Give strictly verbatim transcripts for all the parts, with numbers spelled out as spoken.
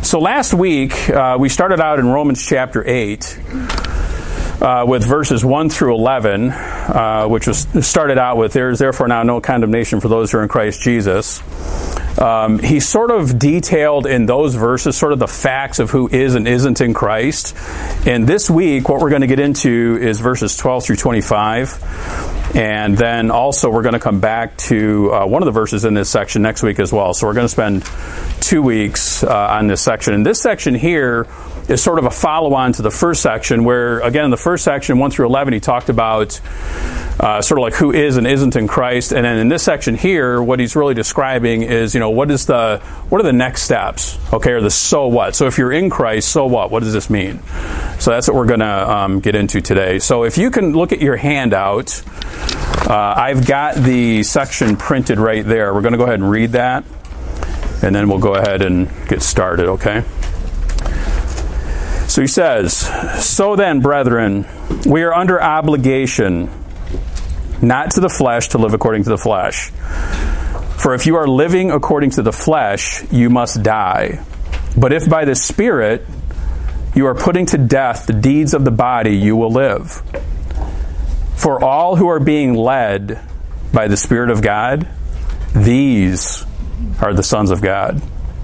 So last week, uh, we started out in Romans chapter eight uh, with verses one through eleven, uh, which was started out with, there is therefore now no condemnation for those who are in Christ Jesus. Um, he sort of detailed in those verses sort of the facts of who is and isn't in Christ. And this week, what we're going to get into is verses twelve through twenty-five. And then also we're going to come back to uh, one of the verses in this section next week as well. So we're going to spend two weeks uh, on this section. And this section here is sort of a follow-on to the first section where, again, in the first section, one through eleven, he talked about uh, sort of like who is and isn't in Christ. And then in this section here, what he's really describing is, you know, what is the what are the next steps, okay, or the so what. So if you're in Christ, so what? What does this mean? So that's what we're going to um, get into today. So if you can look at your handout, uh, I've got the section printed right there. We're going to go ahead and read that, and then we'll go ahead and get started, okay? So he says, "So then, brethren, we are under obligation, not to the flesh, to live according to the flesh. For if you are living according to the flesh, you must die. But if by the Spirit you are putting to death the deeds of the body, you will live. For all who are being led by the Spirit of God, these are the sons of God.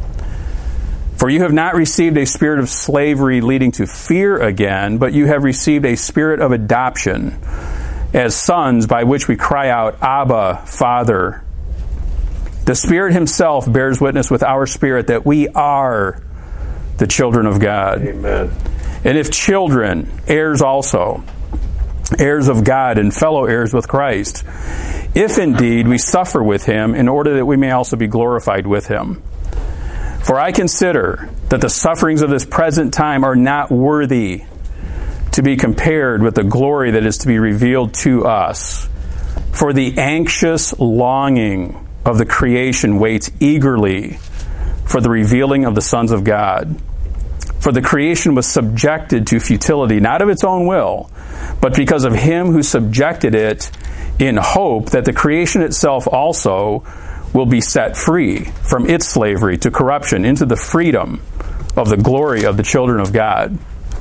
For you have not received a spirit of slavery leading to fear again, but you have received a spirit of adoption as sons, by which we cry out, Abba, Father. The Spirit himself bears witness with our spirit that we are the children of God. Amen. And if children, heirs also, heirs of God and fellow heirs with Christ, if indeed we suffer with him, in order that we may also be glorified with him. For I consider that the sufferings of this present time are not worthy to be compared with the glory that is to be revealed to us. For the anxious longing of the creation waits eagerly for the revealing of the sons of God. For the creation was subjected to futility, not of its own will, but because of him who subjected it, in hope that the creation itself also will be set free from its slavery to corruption into the freedom of the glory of the children of God.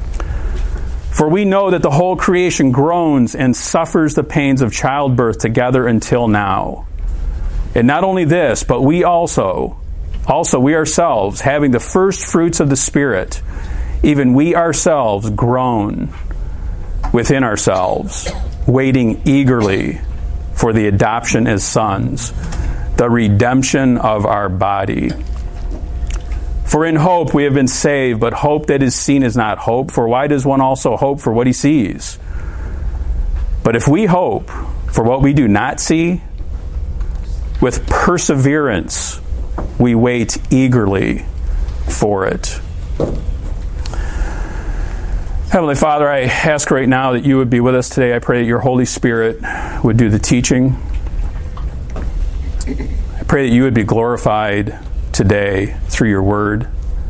For we know that the whole creation groans and suffers the pains of childbirth together until now. And not only this, but we also, also we ourselves, having the first fruits of the Spirit, even we ourselves groan within ourselves, waiting eagerly for the adoption as sons, the redemption of our body. For in hope we have been saved, but hope that is seen is not hope. For why does one also hope for what he sees? But if we hope for what we do not see, with perseverance we wait eagerly for it." Heavenly Father, I ask right now that you would be with us today. I pray that your Holy Spirit would do the teaching. I pray that you would be glorified today through your word.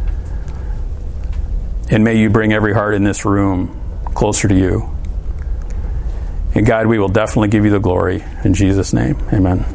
And may you bring every heart in this room closer to you. And God, we will definitely give you the glory. In Jesus' name, amen.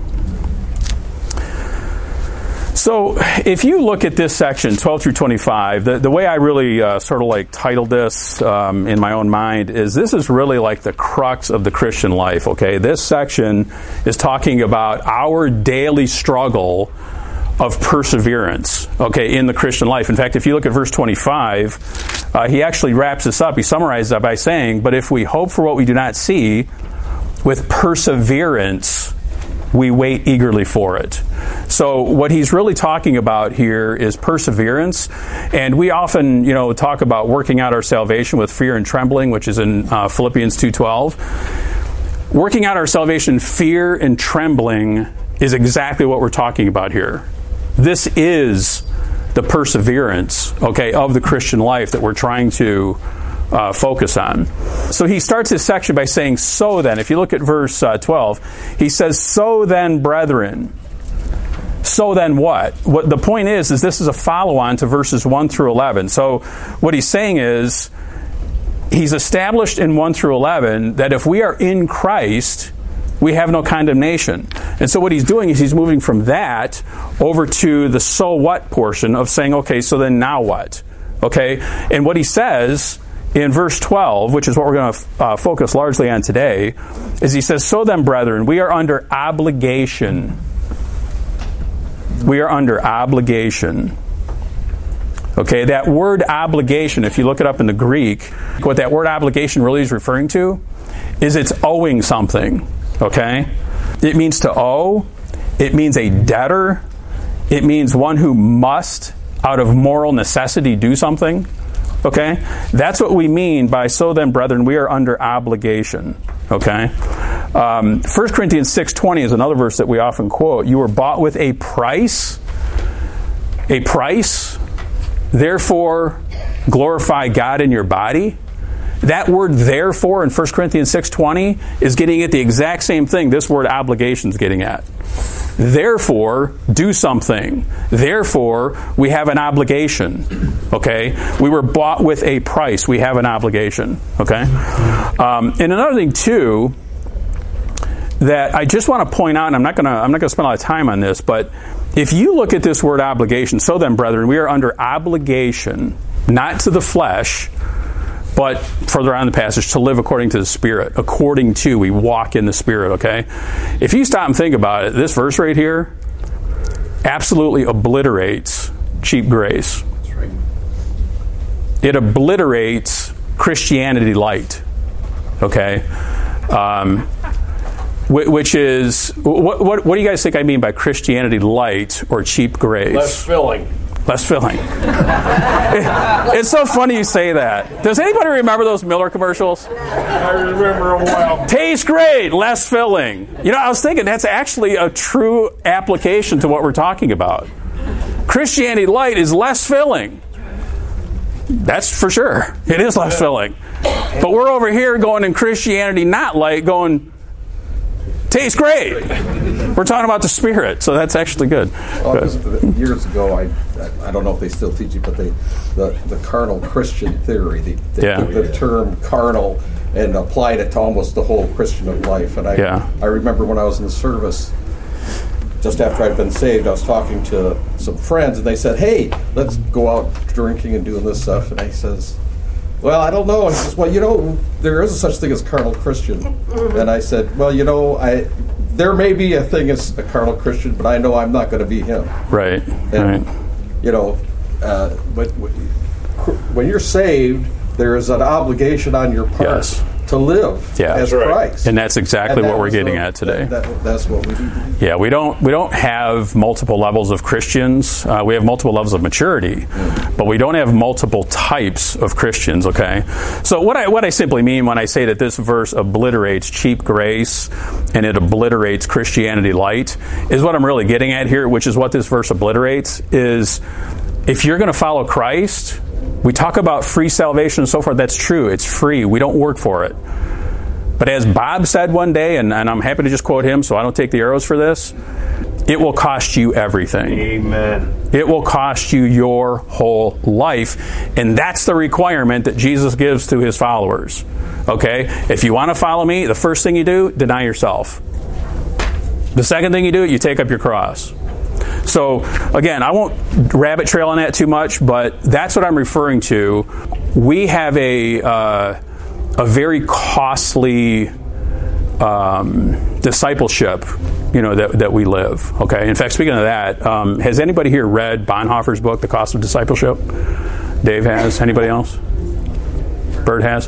So if you look at this section, twelve through twenty-five, the, the way I really uh, sort of like titled this um, in my own mind is this is really like the crux of the Christian life, okay? This section is talking about our daily struggle of perseverance, okay, in the Christian life. In fact, if you look at verse twenty-five, uh, he actually wraps this up. He summarizes that by saying, "But if we hope for what we do not see, with perseverance we wait eagerly for it." So what he's really talking about here is perseverance. And we often, you know, talk about working out our salvation with fear and trembling, which is in uh, Philippians two twelve. Working out our salvation in fear and trembling is exactly what we're talking about here. This is the perseverance, okay, of the Christian life that we're trying to Uh, focus on. So he starts his section by saying, "So then," if you look at verse uh, twelve, he says, "So then, brethren." So then what? What the point is, is this is a follow-on to verses one through eleven. So what he's saying is, he's established in one through eleven that if we are in Christ, we have no condemnation. And so what he's doing is he's moving from that over to the so what portion of saying, okay, so then now what? Okay? And what he says in verse twelve, which is what we're going to uh, focus largely on today, is he says, so then, brethren, we are under obligation. We are under obligation. Okay, that word obligation, if you look it up in the Greek, what that word obligation really is referring to is it's owing something. Okay? It means to owe. It means a debtor. It means one who must, out of moral necessity, do something. Okay? That's what we mean by, so then, brethren, we are under obligation. Okay? Um, First Corinthians six twenty is another verse that we often quote. You were bought with a price. A price. Therefore, glorify God in your body. That word therefore in First Corinthians six twenty is getting at the exact same thing this word obligation is getting at. Therefore, do something. Therefore, we have an obligation. Okay? We were bought with a price. We have an obligation. Okay? Um, and another thing, too, that I just want to point out, and I'm not going to I'm not going to spend a lot of time on this, but if you look at this word obligation, so then, brethren, we are under obligation, not to the flesh, but further on in the passage, to live according to the Spirit. According to, we walk in the Spirit, okay? If you stop and think about it, this verse right here absolutely obliterates cheap grace. That's right. It obliterates Christianity light, okay? Um, which is, what, what, what do you guys think I mean by Christianity light or cheap grace? Less filling. Less filling. it, it's so funny you say that. Does anybody remember those Miller commercials? I remember them well. Tastes great, less filling. You know, I was thinking that's actually a true application to what we're talking about. Christianity light is less filling. That's for sure. It is less filling. But we're over here going in Christianity not light, going, tastes great. We're talking about the Spirit, so that's actually good. Well, good. Years ago, I I don't know if they still teach it, but they the, the carnal Christian theory, they, they yeah. took the term carnal and applied it to almost the whole Christian life. And I yeah. I remember when I was in the service, just after I'd been saved, I was talking to some friends, and they said, hey, let's go out drinking and doing this stuff. And I says, well, I don't know. And he says, well, you know, there is a such thing as carnal Christian. And I said, well, you know, I there may be a thing as a carnal Christian, but I know I'm not going to be him. Right, and, right. You know, uh, but when you're saved, there is an obligation on your part yes. to live yeah. as right. Christ. And that's exactly and that what we're getting the, at today. That, that, that's what we do. Yeah, we don't we don't have multiple levels of Christians. Uh, we have multiple levels of maturity, mm. but we don't have multiple types of Christians. Okay, so what I what I simply mean when I say that this verse obliterates cheap grace and it obliterates Christianity light is what I'm really getting at here, which is what this verse obliterates is if you're going to follow Christ. We talk about free salvation and so forth. That's true. It's free. We don't work for it. But as Bob said one day, and, and I'm happy to just quote him so I don't take the arrows for this, it will cost you everything. Amen. It will cost you your whole life. And that's the requirement that Jesus gives to his followers. Okay? If you want to follow me, the first thing you do, deny yourself. The second thing you do, you take up your cross. So, again, I won't rabbit trail on that too much, but that's what I'm referring to. We have a uh, a very costly um, discipleship, you know, that that we live. Okay. In fact, speaking of that, um, has anybody here read Bonhoeffer's book, The Cost of Discipleship? Dave has. Anybody else? Bert has.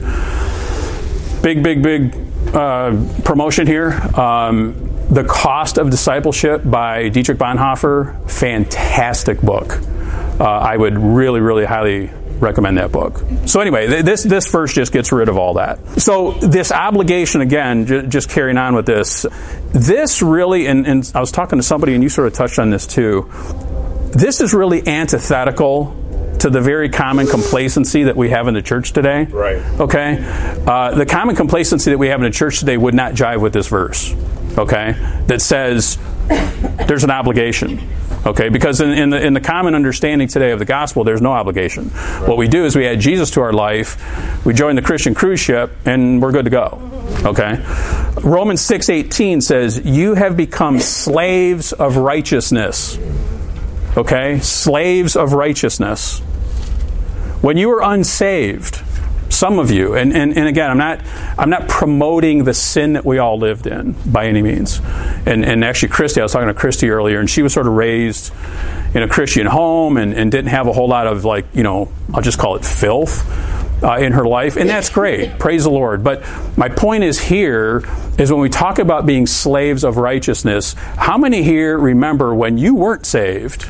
Big, big, big uh, promotion here. Um, The Cost of Discipleship by Dietrich Bonhoeffer, fantastic book. Uh, I would really, really highly recommend that book. So anyway, th- this this verse just gets rid of all that. So this obligation, again, j- just carrying on with this, this really, and, and I was talking to somebody and you sort of touched on this too, this is really antithetical to the very common complacency that we have in the church today. Right. Okay? Uh, the common complacency that we have in the church today would not jive with this verse. Okay, that says there's an obligation. Okay, because in, in the in the common understanding today of the gospel, there's no obligation. Right. What we do is we add Jesus to our life, we join the Christian cruise ship, and we're good to go. Okay? Romans six eighteen says, you have become slaves of righteousness. Okay? Slaves of righteousness. When you were unsaved, some of you, and, and, and again, I'm not I'm not promoting the sin that we all lived in by any means. And and actually, Christy, I was talking to Christy earlier, and she was sort of raised in a Christian home and, and didn't have a whole lot of, like, you know, I'll just call it filth uh, in her life. And that's great. Praise the Lord. But my point is here is when we talk about being slaves of righteousness, how many here remember when you weren't saved?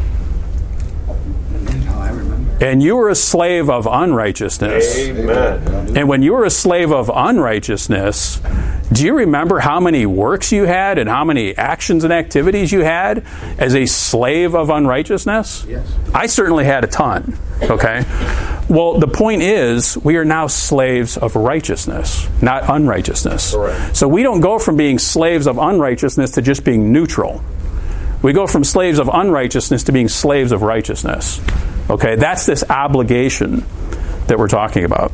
And you were a slave of unrighteousness. Amen. And when you were a slave of unrighteousness, do you remember how many works you had and how many actions and activities you had as a slave of unrighteousness? Yes. I certainly had a ton. Okay? Well, the point is, we are now slaves of righteousness, not unrighteousness. Correct. So we don't go from being slaves of unrighteousness to just being neutral. We go from slaves of unrighteousness to being slaves of righteousness. Okay, that's this obligation that we're talking about.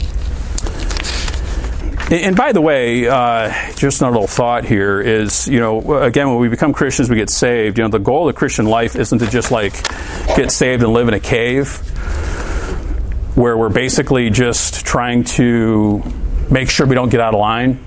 And by the way, uh, just another little thought here is, you know, again, when we become Christians, we get saved. You know, the goal of the Christian life isn't to just, like, get saved and live in a cave where we're basically just trying to make sure we don't get out of line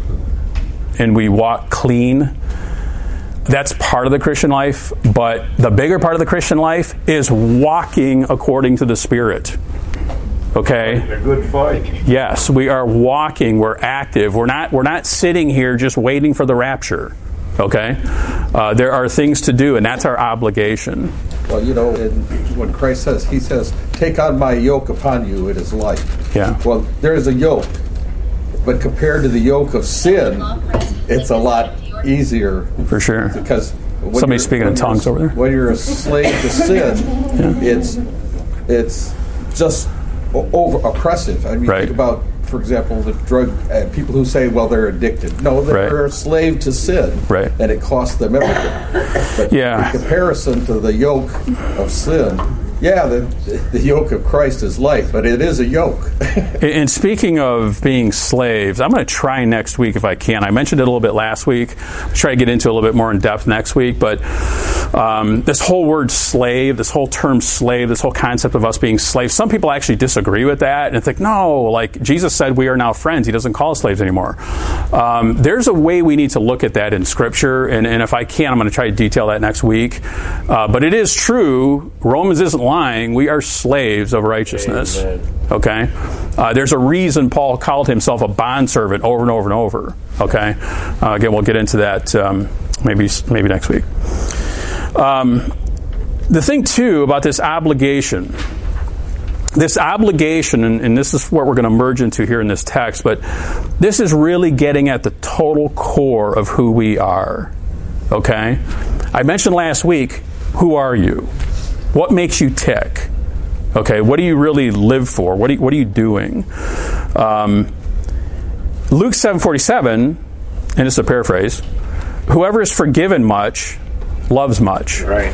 and we walk clean. That's part of the Christian life, but the bigger part of the Christian life is walking according to the Spirit. Okay? A good fight. Yes, we are walking, we're active. We're not we're not sitting here just waiting for the rapture. Okay? Uh, there are things to do, and that's our obligation. Well, you know, in, when Christ says, he says, take on my yoke upon you, it is light. Yeah. Well, there is a yoke, but compared to the yoke of sin, it's a lot easier. For sure. Because somebody's speaking in tongues over there. When you're a slave to sin, yeah. it's it's just over oppressive. I mean, right. think about, for example, the drug uh, people who say, well, they're addicted. No, they're right. a slave to sin, right. and it costs them everything. But yeah. in comparison to the yoke of sin, yeah, the, the yoke of Christ is light, but it is a yoke. And speaking of being slaves, I'm going to try next week if I can. I mentioned it a little bit last week. I'll try to get into it a little bit more in depth next week. But um, this whole word slave, this whole term slave, this whole concept of us being slaves, some people actually disagree with that and think, no, like Jesus said, we are now friends. He doesn't call us slaves anymore. Um, there's a way we need to look at that in Scripture, and, and if I can, I'm going to try to detail that next week. Uh, but it is true. Romans isn't lying. We are slaves of righteousness. Amen. Okay? Uh, there's a reason Paul called himself a bondservant over and over and over. Okay? Uh, again, we'll get into that um, maybe maybe next week. Um, the thing, too, about this obligation, this obligation, and, and this is what we're going to merge into here in this text, but this is really getting at the total core of who we are. Okay? I mentioned last week, who are you? What makes you tick? Okay, what do you really live for? What are you, what are you doing? Um, Luke seven forty-seven, and it's a paraphrase, whoever is forgiven much loves much. Right.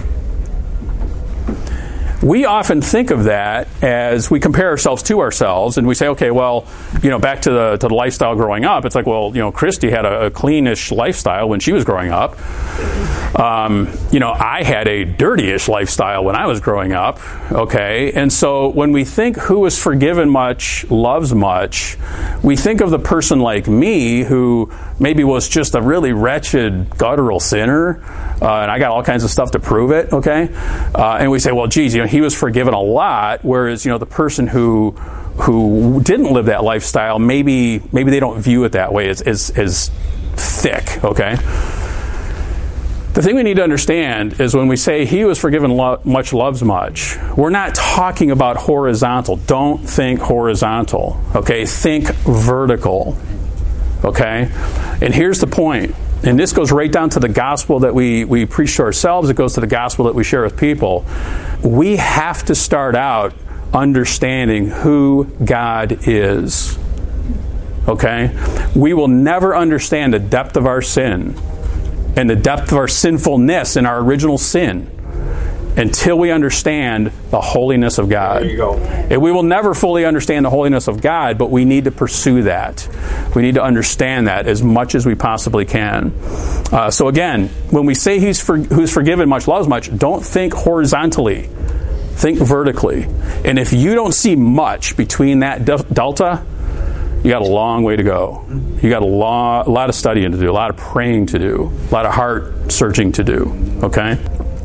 We often think of that as we compare ourselves to ourselves, and we say, okay, well, you know, back to the to the lifestyle growing up, it's like, well, you know, Christy had a, a cleanish lifestyle when she was growing up. Um, you know, I had a dirtyish lifestyle when I was growing up, okay? And so when we think who is forgiven much loves much, we think of the person like me who maybe was just a really wretched, guttural sinner, uh, and I got all kinds of stuff to prove it, okay? Uh, and we say, well, geez, you know, he was forgiven a lot, whereas, you know, the person who who didn't live that lifestyle, maybe maybe they don't view it that way as as, as thick, okay? The thing we need to understand is when we say he who is forgiven lo- much loves much, we're not talking about horizontal. Don't think horizontal, okay? Think vertical, okay? And here's the point. And this goes right down to the gospel that we, we preach to ourselves. It goes to the gospel that we share with people. We have to start out understanding who God is, okay? We will never understand the depth of our sin and the depth of our sinfulness and our original sin until we understand the holiness of God. There you go. And we will never fully understand the holiness of God, but we need to pursue that. We need to understand that as much as we possibly can. Uh, so again, when we say he's for, who's forgiven much loves much, don't think horizontally. Think vertically. And if you don't see much between that de- delta, you got a long way to go. You got a, lo- a lot of studying to do, a lot of praying to do, a lot of heart searching to do. Okay?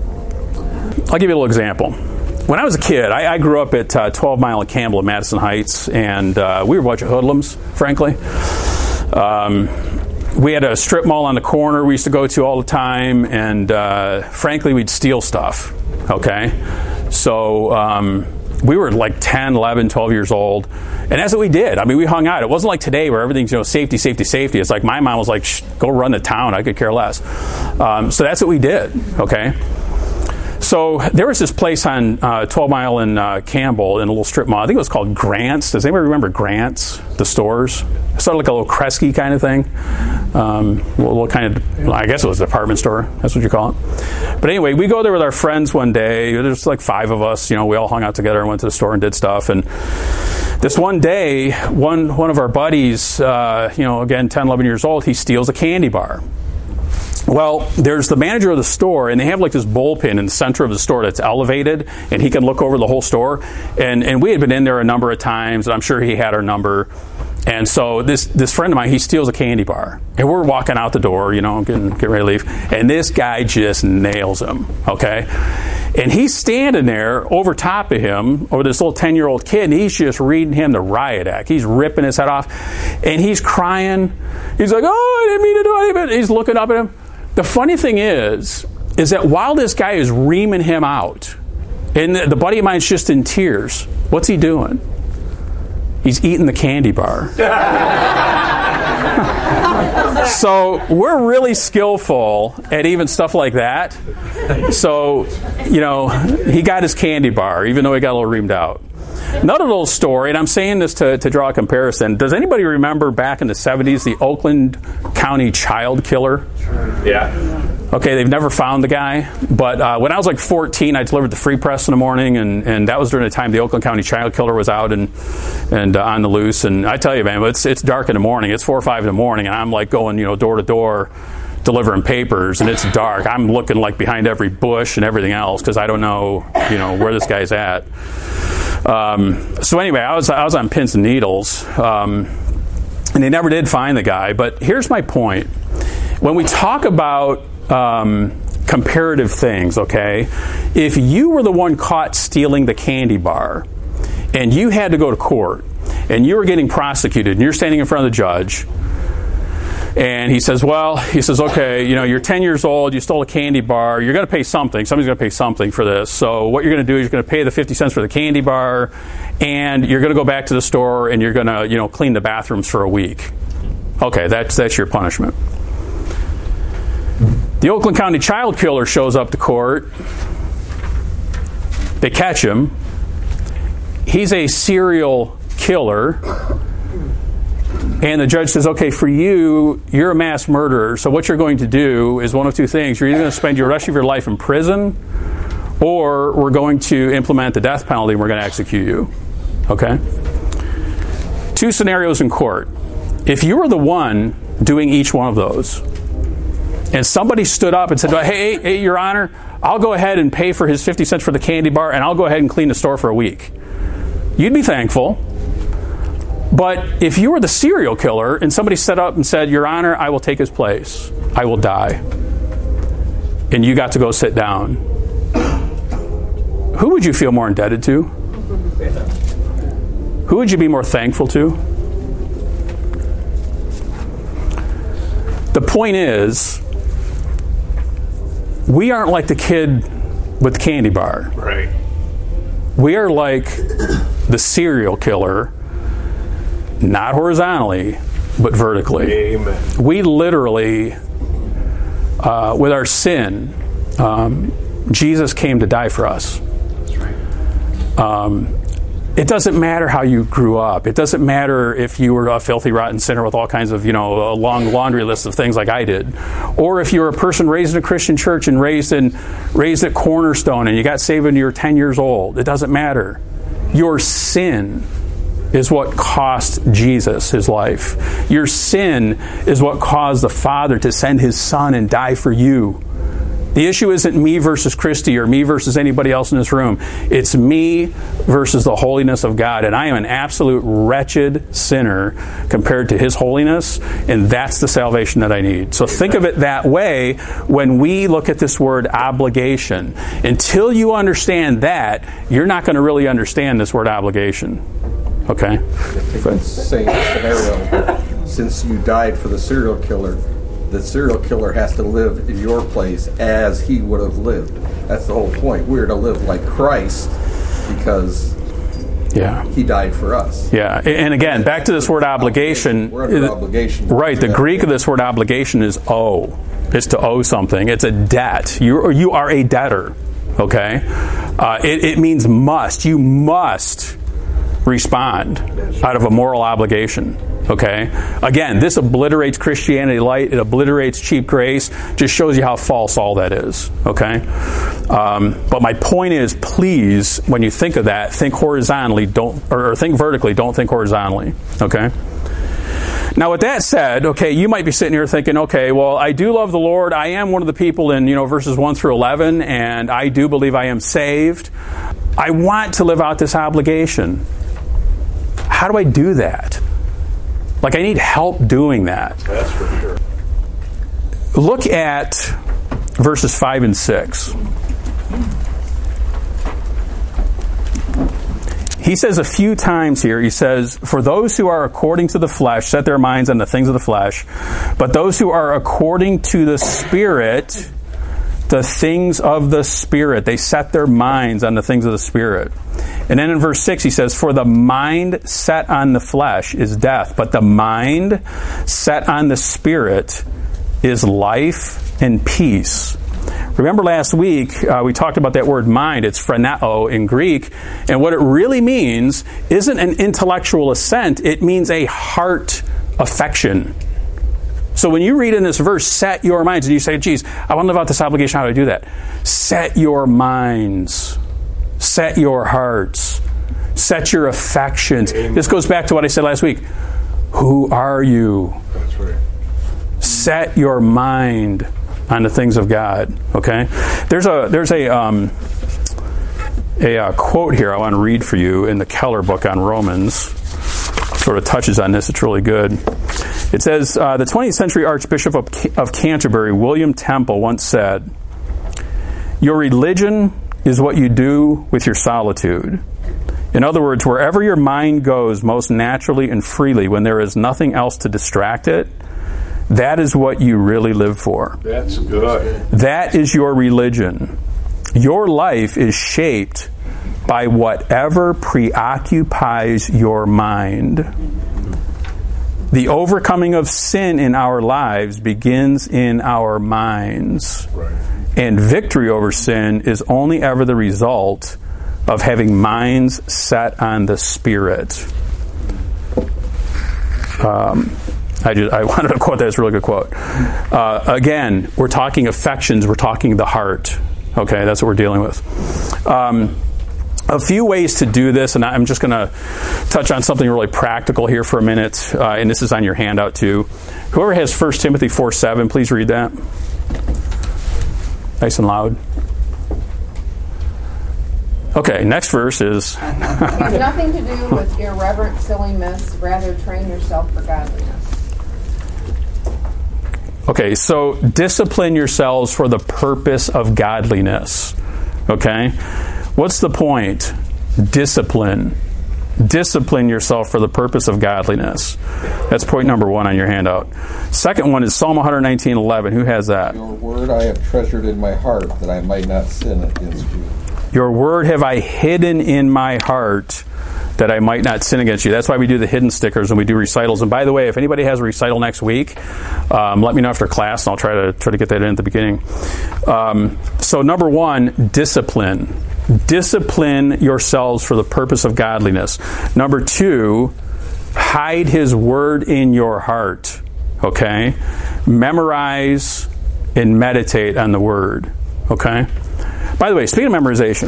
I'll give you a little example. When I was a kid, I, I grew up at uh, twelve Mile and Campbell in Madison Heights, and uh, we were a bunch of hoodlums, frankly. Um, we had a strip mall on the corner we used to go to all the time, and uh, frankly, we'd steal stuff. Okay? So um, we were like ten, eleven, twelve years old, and that's what we did. I mean, we hung out. It wasn't like today where everything's, you know, safety, safety, safety. It's like my mom was like, Shh, go run the town. I could care less. Um, so that's what we did, okay? So there was this place on uh, twelve Mile in uh, Campbell in a little strip mall. I think it was called Grant's. Does anybody remember Grant's, the stores? Sort of like a little Kresge kind of thing. Um, a little kind of, I guess it was a department store. That's what you call it. But anyway, we go there with our friends one day. There's like five of us. You know, we all hung out together and went to the store and did stuff. And this one day, one one of our buddies, uh, you know, again, ten, eleven years old, he steals a candy bar. Well, there's the manager of the store, and they have like this bullpen in the center of the store that's elevated, and he can look over the whole store. And and we had been in there a number of times, and I'm sure he had our number. And so this this friend of mine, he steals a candy bar. And we're walking out the door, you know, getting, getting ready to leave. And this guy just nails him, okay? And he's standing there over top of him, over this little ten-year-old kid, and he's just reading him the riot act. He's ripping his head off. And he's crying. He's like, oh, I didn't mean to do anything. He's looking up at him. The funny thing is, is that while this guy is reaming him out, and the, the buddy of mine's just in tears, what's he doing? He's eating the candy bar. So we're really skillful at even stuff like that. So, you know, he got his candy bar, even though he got a little reamed out. Another little story, and I'm saying this to, to draw a comparison. Does anybody remember back in the seventies, the Oakland County child killer? Yeah. Okay, they've never found the guy. But uh, when I was like fourteen, I delivered the Free Press in the morning, and, and that was during the time the Oakland County child killer was out and and uh, on the loose. And I tell you, man, it's it's dark in the morning. It's four or five in the morning, and I'm like going, you know, door to door, delivering papers, and it's dark. I'm looking like behind every bush and everything else because I don't know, you know, where this guy's at. Um, so anyway, I was I was on pins and needles, um, and they never did find the guy. But here's my point: when we talk about um, comparative things, okay, if you were the one caught stealing the candy bar, and you had to go to court, and you were getting prosecuted, and you're standing in front of the judge. And he says, well, he says, okay, you know, you're ten years old, you stole a candy bar, you're going to pay something. Somebody's going to pay something for this. So what you're going to do is you're going to pay the fifty cents for the candy bar, and you're going to go back to the store, and you're going to, you know, clean the bathrooms for a week. Okay, that's that's your punishment. The Oakland County child killer shows up to court. They catch him. He's a serial killer. And the judge says, okay, for you, you're a mass murderer, so what you're going to do is one of two things. You're either going to spend your rest of your life in prison, or we're going to implement the death penalty and we're going to execute you. Okay? Two scenarios in court. If you were the one doing each one of those, and somebody stood up and said, hey, hey, Your Honor, I'll go ahead and pay for his fifty cents for the candy bar, and I'll go ahead and clean the store for a week, you'd be thankful. But if you were the serial killer and somebody stood up and said, Your Honor, I will take his place, I will die, and you got to go sit down, who would you feel more indebted to? Who would you be more thankful to? The point is, we aren't like the kid with the candy bar. Right. We are like the serial killer, not horizontally, but vertically. Amen. We literally, uh, with our sin, um, Jesus came to die for us. That's right. Um, It doesn't matter how you grew up. It doesn't matter if you were a filthy, rotten sinner with all kinds of, you know, a long laundry list of things like I did. Or if you were a person raised in a Christian church and raised in raised at Cornerstone and you got saved when you were ten years old. It doesn't matter. Your sin is what cost Jesus his life. Your sin is what caused the Father to send his Son and die for you. The issue isn't me versus Christy or me versus anybody else in this room. It's me versus the holiness of God. And I am an absolute wretched sinner compared to his holiness. And that's the salvation that I need. So think of it that way when we look at this word obligation. Until you understand that, you're not going to really understand this word obligation. Okay? Take the same scenario. Since you died for the serial killer, the serial killer has to live in your place as he would have lived. That's the whole point. We're to live like Christ because yeah. he died for us. Yeah, and again, back to this word obligation. We're under obligation. Right, the Greek of this word obligation is owe. It's to owe something. It's a debt. You you are a debtor, okay? Uh, it, it means must. You must respond out of a moral obligation. Okay? Again, this obliterates Christianity light. It obliterates cheap grace. Just shows you how false all that is. Okay? Um, but my point is, please, when you think of that, think horizontally, don't, or think vertically, don't think horizontally. Okay? Now, with that said, okay, you might be sitting here thinking, okay, well, I do love the Lord. I am one of the people in, you know, verses one through eleven, and I do believe I am saved. I want to live out this obligation. How do I do that? Like, I need help doing that. That's for sure. Look at verses five and six. He says a few times here, he says, for those who are according to the flesh set their minds on the things of the flesh, but those who are according to the Spirit, the things of the Spirit. They set their minds on the things of the Spirit. And then in verse six he says, for the mind set on the flesh is death, but the mind set on the Spirit is life and peace. Remember last week uh, we talked about that word mind. It's phreneo in Greek. And what it really means isn't an intellectual assent. It means a heart affection. So when you read in this verse, set your minds, and you say, geez, I want to live out this obligation, how do I do that? Set your minds. Set your hearts. Set your affections. Amen. This goes back to what I said last week. Who are you? That's right. Set your mind on the things of God. Okay? There's a there's a um, a uh, quote here I want to read for you in the Keller book on Romans. Sort of touches on this. It's really good. It says, uh, the twentieth century Archbishop of, of Canterbury, William Temple, once said, your religion is what you do with your solitude. In other words, wherever your mind goes most naturally and freely when there is nothing else to distract it, that is what you really live for. That's good. That is your religion. Your life is shaped by whatever preoccupies your mind. The overcoming of sin in our lives begins in our minds. Right. And victory over sin is only ever the result of having minds set on the Spirit. Um, I, just, I wanted to quote that. It's a really good quote. Uh, again, we're talking affections. We're talking the heart. Okay, that's what we're dealing with. Um, a few ways to do this, and I'm just going to touch on something really practical here for a minute, uh, and this is on your handout too. Whoever has First Timothy four seven, please read that. Nice and loud. Okay, next verse is... Have nothing to do with irreverent silliness, rather train yourself for godliness. Okay, so discipline yourselves for the purpose of godliness. Okay? What's the point? Discipline. Discipline yourself for the purpose of godliness. That's point number one on your handout. Second one is Psalm one nineteen eleven. Who has that? Your word I have treasured in my heart, that I might not sin against you. Your word have I hidden in my heart, that I might not sin against you. That's why we do the hidden stickers when we do recitals. And by the way, if anybody has a recital next week, um, let me know after class, and I'll try to try to get that in at the beginning. Um, so number one, discipline. discipline yourselves for the purpose of godliness. Number two, hide His word in your heart. Okay? Memorize and meditate on the word. Okay? By the way, speaking of memorization,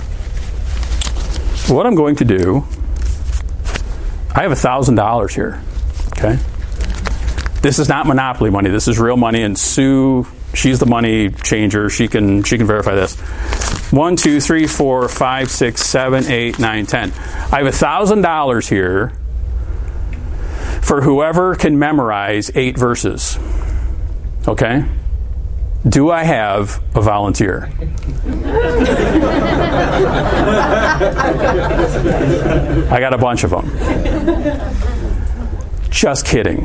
what I'm going to do, I have one thousand dollars here. Okay? This is not Monopoly money. This is real money, and Sue, she's the money changer. She can she can verify this. One, two, three, four, five, six, seven, eight, nine, ten. I have one thousand dollars here for whoever can memorize eight verses. Okay? Do I have a volunteer? I got a bunch of them. Just kidding.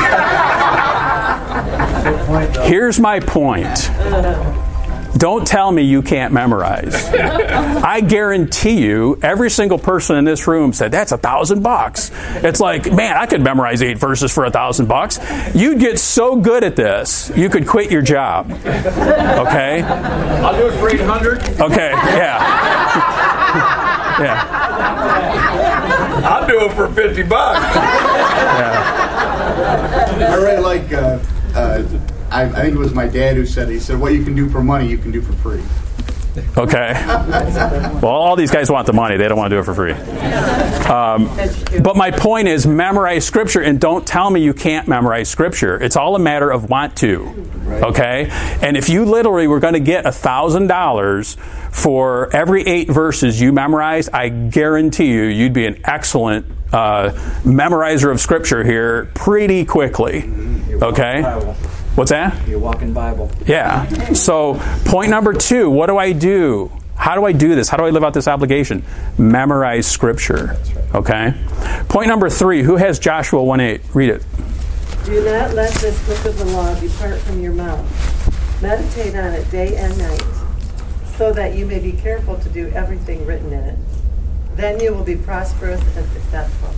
Here's my point. Don't tell me you can't memorize. I guarantee you, every single person in this room said, that's a thousand bucks. It's like, man, I could memorize eight verses for a thousand bucks. You'd get so good at this, you could quit your job. Okay? I'll do it for eight hundred. Okay, yeah. Yeah. I'll do it for fifty bucks. Yeah. I really like, uh, uh, I, I think it was my dad who said it. He said, what you can do for money, you can do for free. Okay. Well, all these guys want the money. They don't want to do it for free. Um, but my point is, memorize Scripture, and don't tell me you can't memorize Scripture. It's all a matter of want to. Okay? And if you literally were going to get one thousand dollars for every eight verses you memorize, I guarantee you, you'd be an excellent uh, memorizer of Scripture here pretty quickly. Okay? What's that? You walk in Bible. Yeah. So, point number two, what do I do? How do I do this? How do I live out this obligation? Memorize Scripture. Okay? Point number three, who has Joshua one eight? Read it. Do not let this book of the law depart from your mouth. Meditate on it day and night, so that you may be careful to do everything written in it. Then you will be prosperous and successful.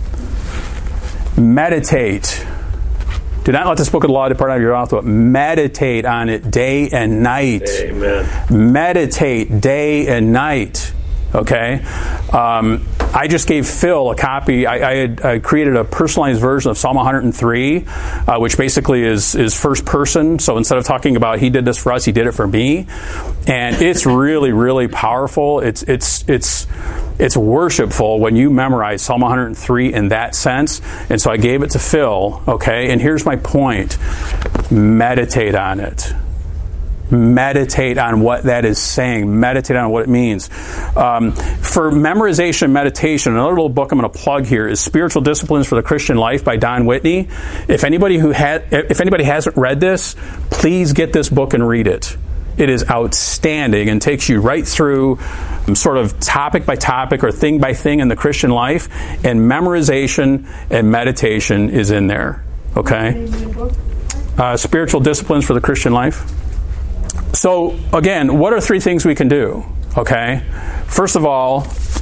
Meditate. Do not let this book of the law depart out of your mouth, but meditate on it day and night. Amen. Meditate day and night. Okay? Um, I just gave Phil a copy. I, I had I created a personalized version of Psalm one hundred three, uh, which basically is, is first person. So instead of talking about he did this for us, he did it for me. And it's really, really powerful. It's it's it's it's worshipful when you memorize Psalm one hundred three in that sense. And so I gave it to Phil. Okay? And here's my point. Meditate on it. Meditate on what that is saying. Meditate on what it means. Um, for memorization and meditation, another little book I'm going to plug here is Spiritual Disciplines for the Christian Life by Don Whitney. If anybody who had, if anybody hasn't read this, please get this book and read it. It is outstanding and takes you right through sort of topic by topic or thing by thing in the Christian life. And memorization and meditation is in there. Okay? Uh, Spiritual Disciplines for the Christian Life. So, again, what are three things we can do? Okay? First of all,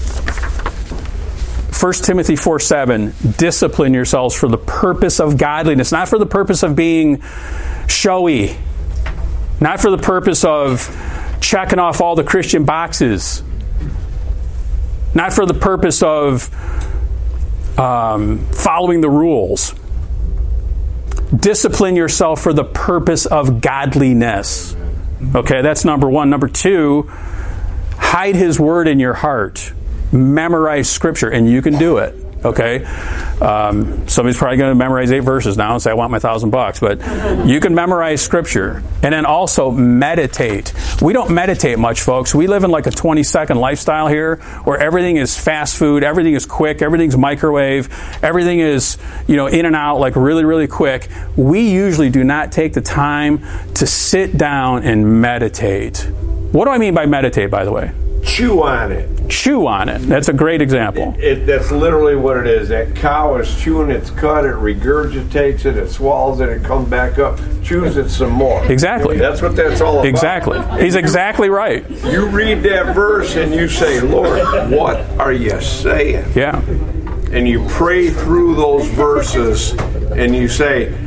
First Timothy four seven, discipline yourselves for the purpose of godliness, not for the purpose of being showy, not for the purpose of checking off all the Christian boxes, not for the purpose of um, following the rules. Discipline yourself for the purpose of godliness. Okay, that's number one. Number two, hide His word in your heart. Memorize Scripture, and you can do it. Okay? Um, somebody's probably going to memorize eight verses now and say, I want my thousand bucks. But you can memorize Scripture. And then also meditate. We don't meditate much, folks. We live in like a twenty-second lifestyle here where everything is fast food, everything is quick, everything's microwave, everything is, you know, in and out like really, really quick. We usually do not take the time to sit down and meditate. What do I mean by meditate, by the way? Chew on it. Chew on it. That's a great example. It, it, that's literally what it is. That cow is chewing its cud, it regurgitates it, it swallows it, it comes back up, chews it some more. Exactly. That's what that's all about. Exactly. He's exactly right. You read that verse and you say, Lord, what are you saying? Yeah. And you pray through those verses and you say,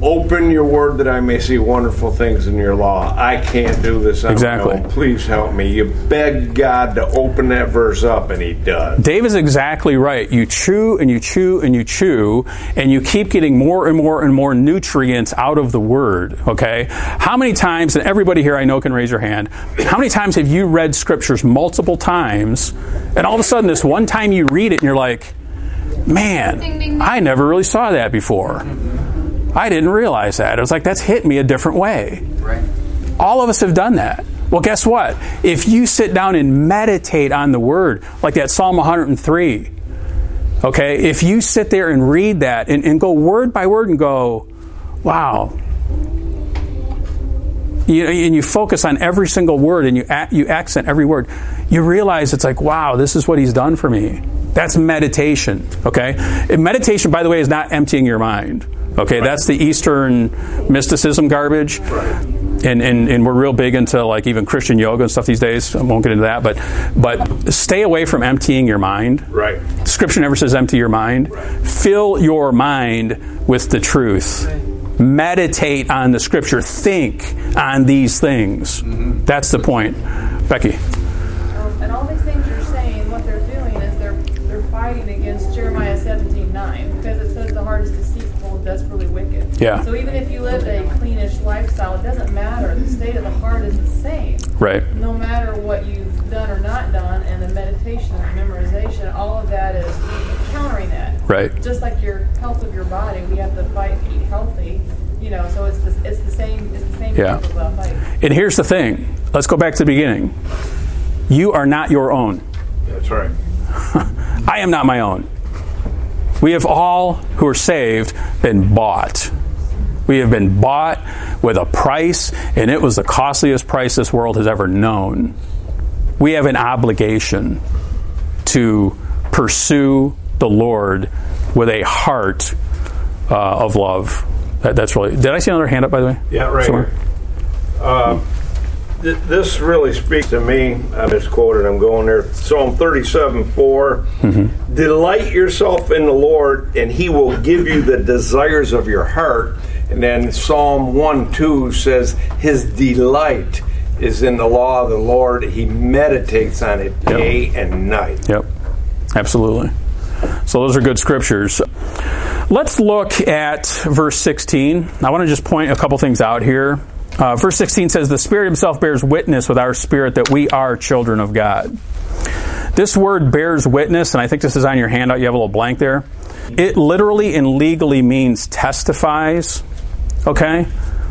Open your word that I may see wonderful things in your law. I can't do this on Exactly. my own. Please help me. You beg God to open that verse up, and he does. Dave is exactly right. You chew and you chew and you chew, and you keep getting more and more and more nutrients out of the Word, okay? How many times, and everybody here I know can raise your hand, how many times have you read Scriptures multiple times, and all of a sudden this one time you read it and you're like, man, Ding, ding, ding. I never really saw that before. I didn't realize that. It was like, that's hit me a different way. Right. All of us have done that. Well, guess what? If you sit down and meditate on the Word, like that Psalm one hundred three, okay, if you sit there and read that and, and go word by word and go, wow, you, and you focus on every single word and you you accent every word, you realize it's like, wow, this is what he's done for me. That's meditation, okay? And meditation, by the way, is not emptying your mind. Okay, right. That's the Eastern mysticism garbage. Right. And, and and we're real big into like even Christian yoga and stuff these days. I won't get into that, but but stay away from emptying your mind. Right. Scripture never says empty your mind. Right. Fill your mind with the truth. Right. Meditate on the Scripture. Think on these things. Mm-hmm. That's the point. Becky. Um, and all these things you're saying, what they're doing is they're they're fighting against Jeremiah seventeen nine, because it says the heart is deceitful and desperately wicked. Yeah. So even if you live a cleanish lifestyle, it doesn't matter. The state of the heart is the same. Right. No matter what you've done or not done, and the meditation and the memorization, all of that is countering that. Right. Just like your health of your body, we have to fight, eat healthy. You know, so it's the, it's the same. It's the same Yeah. type of uh, fight. And here's the thing. Let's go back to the beginning. You are not your own. That's right. I am not my own. We have all who are saved been bought. We have been bought with a price, and it was the costliest price this world has ever known. We have an obligation to pursue the Lord with a heart uh, of love. That, that's really. Did I see another hand up, by the way? Yeah, right Somewhere? here. Uh, th- this really speaks to me. I misquoted. I'm going there. Psalm thirty-seven four. Mm-hmm. Delight yourself in the Lord, and He will give you the desires of your heart. And then Psalm one two says, His delight is in the law of the Lord. He meditates on it day yep. and night. Yep, absolutely. So those are good scriptures. Let's look at verse sixteen. I want to just point a couple things out here. Uh, verse sixteen says, the Spirit Himself bears witness with our spirit that we are children of God. This word bears witness, and I think this is on your handout. You have a little blank there. It literally and legally means testifies. Okay?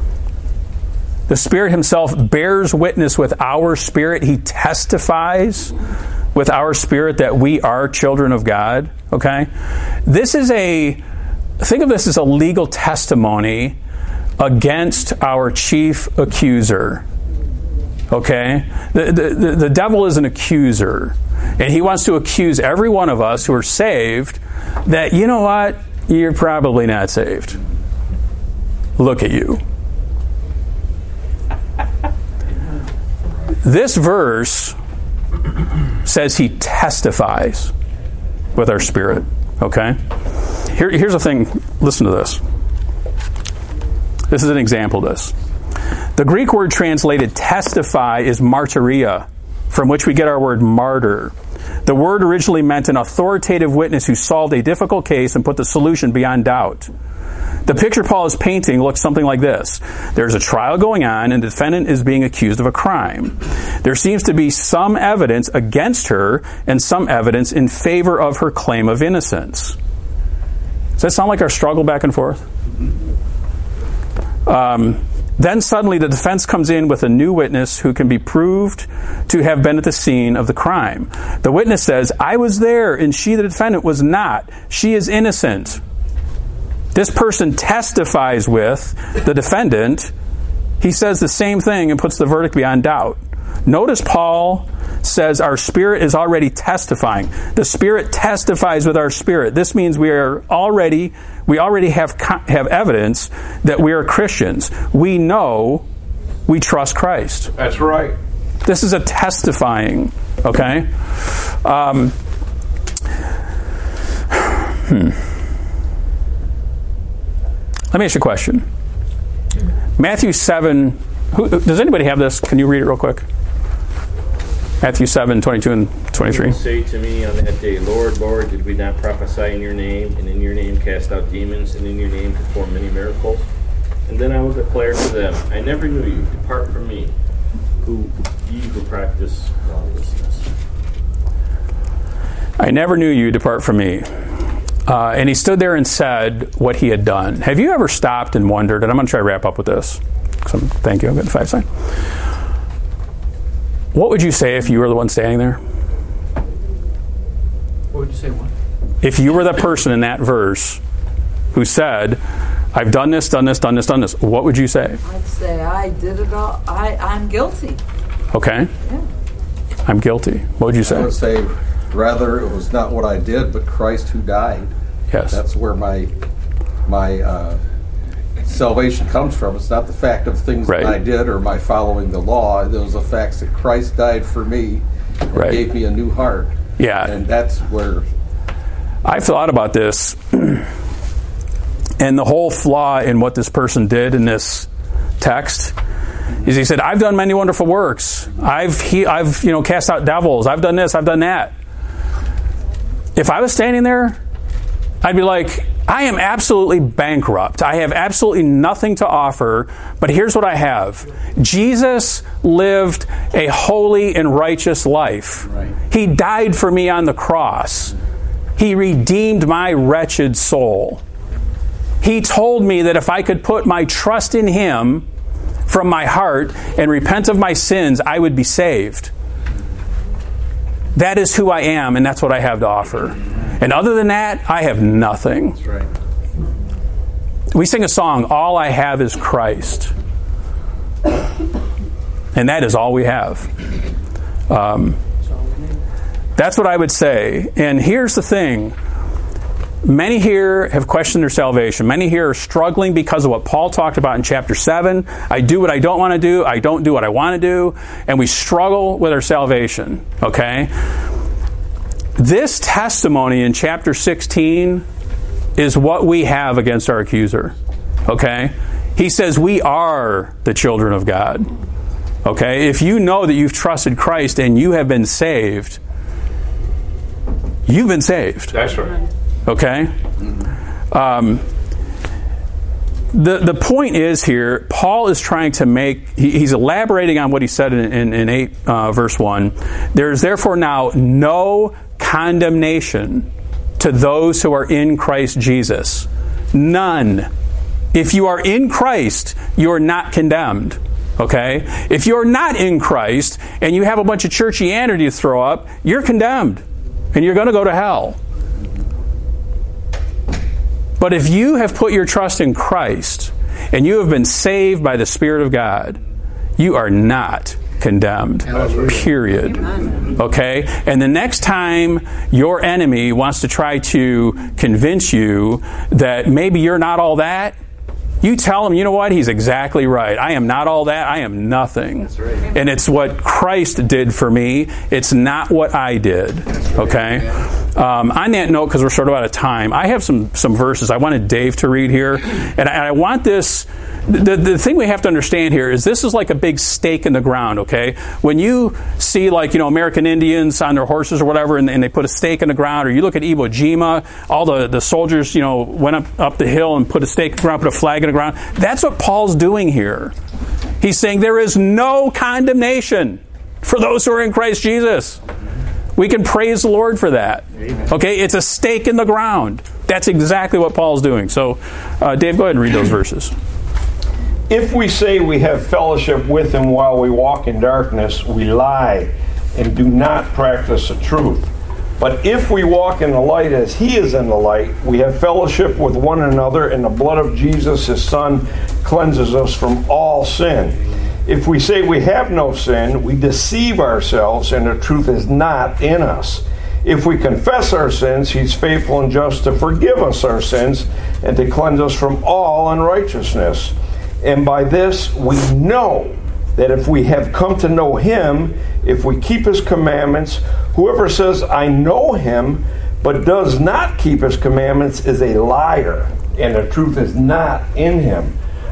The Spirit Himself bears witness with our spirit. He testifies with our spirit that we are children of God. Okay? This is a, think of this as a legal testimony against our chief accuser. Okay? The, the, the devil is an accuser. And he wants to accuse every one of us who are saved that, you know what? You're probably not saved. Look at you. This verse says he testifies with our spirit. Okay? Here, here's the thing. Listen to this. This is an example of this. The Greek word translated testify is martyria, from which we get our word martyr. The word originally meant an authoritative witness who solved a difficult case and put the solution beyond doubt. The picture Paul is painting looks something like this. There's a trial going on and the defendant is being accused of a crime. There seems to be some evidence against her and some evidence in favor of her claim of innocence. Does that sound like our struggle back and forth? Um, then suddenly the defense comes in with a new witness who can be proved to have been at the scene of the crime. The witness says, I was there and she, the defendant, was not. She is innocent. This person testifies with the defendant. He says the same thing and puts the verdict beyond doubt. Notice Paul says our spirit is already testifying. The Spirit testifies with our spirit. This means we are already we already have have evidence that we are Christians. We know we trust Christ. That's right. This is a testifying. Okay. Um, hmm. Let me ask you a question. Matthew seven, who, does anybody have this? Can you read it real quick? Matthew seven, twenty-two and twenty-three. You will say to me on that day, Lord, Lord, did we not prophesy in your name, and in your name cast out demons, and in your name perform many miracles? And then I will declare to them, I never knew you. Depart from me, who ye who practice lawlessness. I never knew you. Depart from me. Uh, and he stood there and said what he had done. Have you ever stopped and wondered, and I'm going to try to wrap up with this. So, thank you. I'm getting five sign. What would you say if you were the one standing there? What would you say? What? If you were the person in that verse who said, I've done this, done this, done this, done this, what would you say? I'd say I did it all. I, I'm guilty. Okay. Yeah. I'm guilty. What would you say? I would say, rather, it was not what I did, but Christ who died. Yes. That's where my my uh, salvation comes from. It's not the fact of things right. that I did or my following the law. It was the facts that Christ died for me and right. gave me a new heart. Yeah. And that's where... I've thought about this, and the whole flaw in what this person did in this text is he said, I've done many wonderful works. I've he, I've you know cast out devils. I've done this. I've done that. If I was standing there, I'd be like, I am absolutely bankrupt. I have absolutely nothing to offer, but here's what I have. Jesus lived a holy and righteous life. Right. He died for me on the cross. He redeemed my wretched soul. He told me that if I could put my trust in Him from my heart and repent of my sins, I would be saved. That is who I am, and that's what I have to offer. And other than that, I have nothing. That's right. We sing a song, All I Have is Christ. And that is all we have. Um, that's what I would say. And here's the thing. Many here have questioned their salvation. Many here are struggling because of what Paul talked about in chapter seven. I do what I don't want to do. I don't do what I want to do. And we struggle with our salvation. Okay? This testimony in chapter sixteen is what we have against our accuser. Okay? He says we are the children of God. Okay? If you know that you've trusted Christ and you have been saved, you've been saved. That's right. Okay? Um, the the point is here, Paul is trying to make, he, he's elaborating on what he said in, in, in eight, uh, verse one. There is therefore now no condemnation to those who are in Christ Jesus. None. If you are in Christ, you are not condemned. Okay? If you're not in Christ and you have a bunch of churchianity to throw up, you're condemned. And you're going to go to hell. But if you have put your trust in Christ and you have been saved by the Spirit of God, you are not condemned. Period. Okay? And the next time your enemy wants to try to convince you that maybe you're not all that, you tell him, you know what? He's exactly right. I am not all that. I am nothing. That's right. And it's what Christ did for me. It's not what I did. Okay? Um, on that note, because we're sort of out of time, I have some, some verses I wanted Dave to read here. And I, I want this... The, the thing we have to understand here is this is like a big stake in the ground, okay? When you see, like, you know, American Indians on their horses or whatever, and, and they put a stake in the ground, or you look at Iwo Jima, all the, the soldiers, you know, went up, up the hill and put a stake in the ground, put a flag in the ground. That's what Paul's doing here. He's saying there is no condemnation for those who are in Christ Jesus. We can praise the Lord for that. Okay? It's a stake in the ground. That's exactly what Paul's doing. So, uh, Dave, go ahead and read those verses. If we say we have fellowship with Him while we walk in darkness, we lie and do not practice the truth. But if we walk in the light as He is in the light, we have fellowship with one another, and the blood of Jesus, His Son, cleanses us from all sin. If we say we have no sin, we deceive ourselves, and the truth is not in us. If we confess our sins, He's faithful and just to forgive us our sins and to cleanse us from all unrighteousness. And by this we know that if we have come to know Him, if we keep His commandments, whoever says, I know Him, but does not keep His commandments is a liar, and the truth is not in him.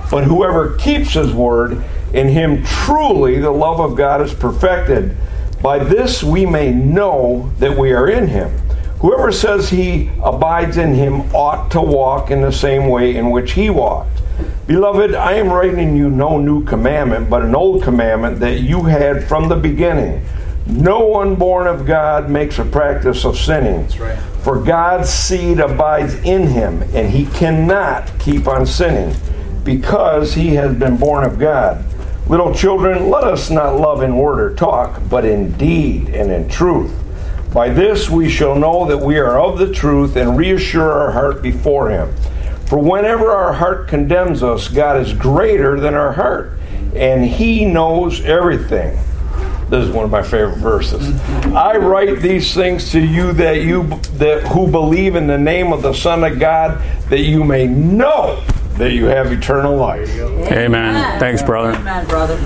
But whoever keeps his word, in him truly the love of God is perfected. By this we may know that we are in him. Whoever says he abides in him ought to walk in the same way in which he walked. Beloved, I am writing you no new commandment, but an old commandment that you had from the beginning. No one born of God makes a practice of sinning. That's right. For God's seed abides in him, and he cannot keep on sinning, because he has been born of God. Little children, let us not love in word or talk, but in deed and in truth. By this we shall know that we are of the truth, and reassure our heart before him. For whenever our heart condemns us, God is greater than our heart, and he knows everything. This is one of my favorite verses. I write these things to you that you that who believe in the name of the Son of God, that you may know that you have eternal life. Amen. Amen. Thanks, brother. Amen, brother.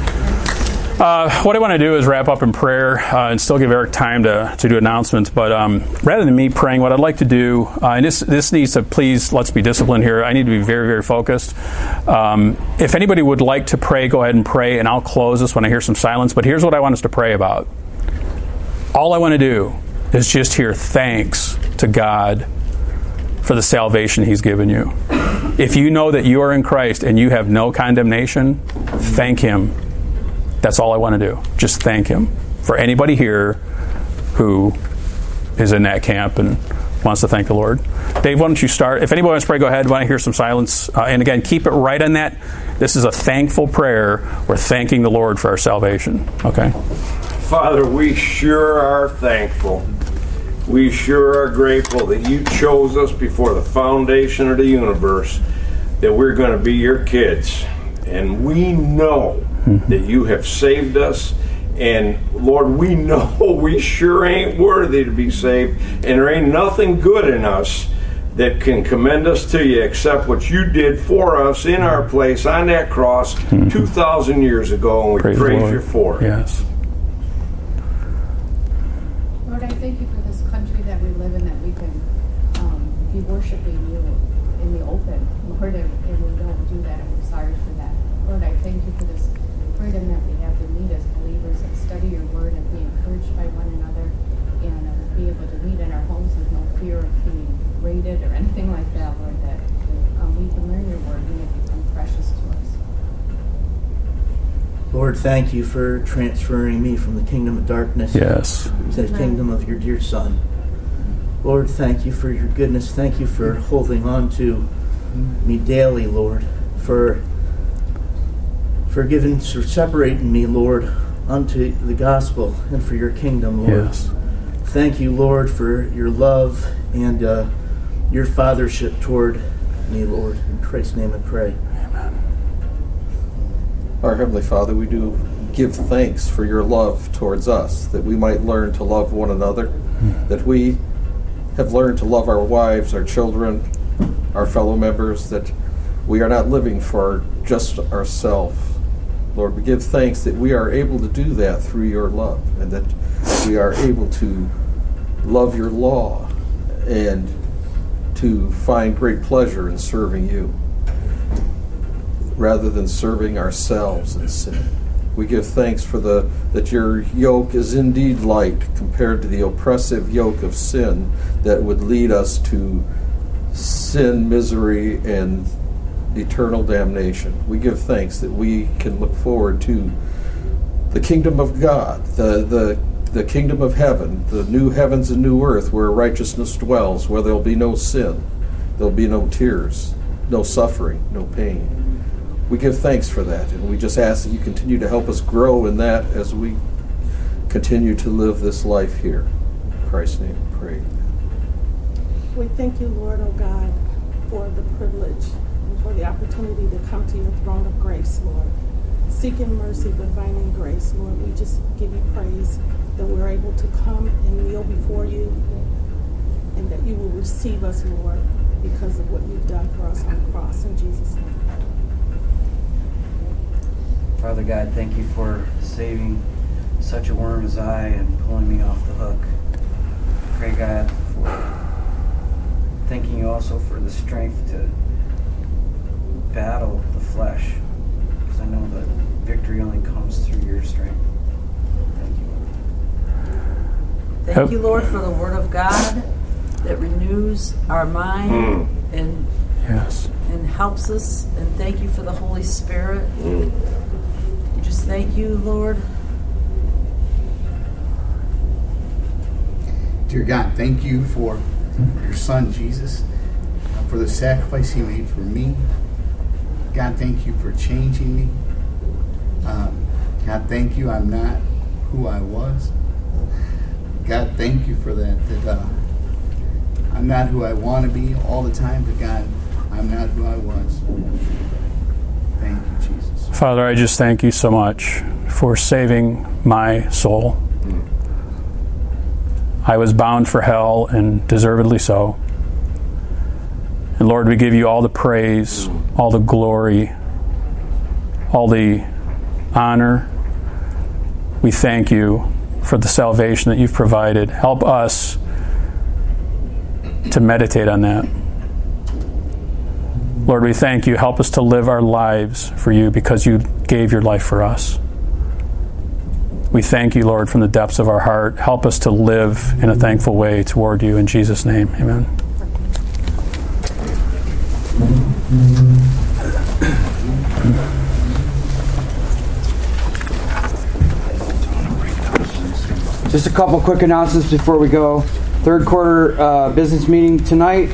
Uh, what I want to do is wrap up in prayer uh, and still give Eric time to, to do announcements. But um, rather than me praying, what I'd like to do, uh, and this this needs to, please, let's be disciplined here. I need to be very, very focused. Um, if anybody would like to pray, go ahead and pray, and I'll close this when I hear some silence. But here's what I want us to pray about. All I want to do is just hear thanks to God for the salvation he's given you. If you know that you are in Christ and you have no condemnation, thank him. That's all I want to do. Just thank him. For anybody here who is in that camp and wants to thank the Lord. Dave, why don't you start? If anybody wants to pray, go ahead. Why don't I hear some silence? Uh, and again, keep it right on that. This is a thankful prayer. We're thanking the Lord for our salvation. Okay? Father, we sure are thankful. We sure are grateful that you chose us before the foundation of the universe, that we're going to be your kids. And we know that you have saved us, and Lord, we know we sure ain't worthy to be saved, and there ain't nothing good in us that can commend us to you except what you did for us in our place on that cross mm-hmm. two thousand years ago, and we praise, praise you for it. Yes. Lord, I thank you for this country that we live in, that we can um, be worshiping you in the open. Lord, and we don't do that, and we're sorry for that. Lord, I thank you for this freedom that we have to meet as believers and study your word and be encouraged by one another, and uh, be able to meet in our homes with no fear of being raided or anything like that, Lord, that um, we can learn your word and it become precious to us. Lord, thank you for transferring me from the kingdom of darkness yes. to the kingdom of your dear Son. Lord, thank you for your goodness. Thank you for holding on to me daily, Lord, for for giving, for separating me, Lord, unto the gospel and for your kingdom, Lord. Yes. Thank you, Lord, for your love and uh, your fathership toward me, Lord. In Christ's name I pray. Amen. Our Heavenly Father, we do give thanks for your love towards us, that we might learn to love one another, mm. that we have learned to love our wives, our children, our fellow members, that we are not living for just ourselves. Lord, we give thanks that we are able to do that through your love, and that we are able to love your law and to find great pleasure in serving you rather than serving ourselves in sin. We give thanks for the that your yoke is indeed light compared to the oppressive yoke of sin that would lead us to sin, misery, and eternal damnation. We give thanks that we can look forward to the kingdom of God, the the the kingdom of heaven, the new heavens and new earth where righteousness dwells, where there'll be no sin, there'll be no tears, no suffering, no pain. We give thanks for that, and we just ask that you continue to help us grow in that as we continue to live this life here. In Christ's name we pray. We thank you, Lord, oh God, for the privilege for the opportunity to come to your throne of grace, Lord. Seeking mercy, but finding grace, Lord. We just give you praise that we're able to come and kneel before you, and that you will receive us, Lord, because of what you've done for us on the cross. In Jesus' name. Father God, thank you for saving such a worm as I and pulling me off the hook. Pray, God, for thanking you also for the strength to battle the flesh, because I know that victory only comes through your strength. Thank you, Lord. Thank you, Lord, for the Word of God that renews our mind Mm. and Yes. and helps us. And thank you for the Holy Spirit. Mm. We just thank you, Lord. Dear God, thank you for your Son, Jesus, uh, for the sacrifice he made for me. God, thank you for changing me. Um, God, thank you I'm not who I was. God, thank you for that, that uh, I'm not who I want to be all the time, but God, I'm not who I was. Thank you, Jesus. Father, I just thank you so much for saving my soul. I was bound for hell, and deservedly so. And Lord, we give you all the praise, all the glory, all the honor. We thank you for the salvation that you've provided. Help us to meditate on that. Lord, we thank you. Help us to live our lives for you because you gave your life for us. We thank you, Lord, from the depths of our heart. Help us to live in a thankful way toward you. In Jesus' name, amen. Just a couple quick announcements before we go. Third quarter uh, business meeting tonight.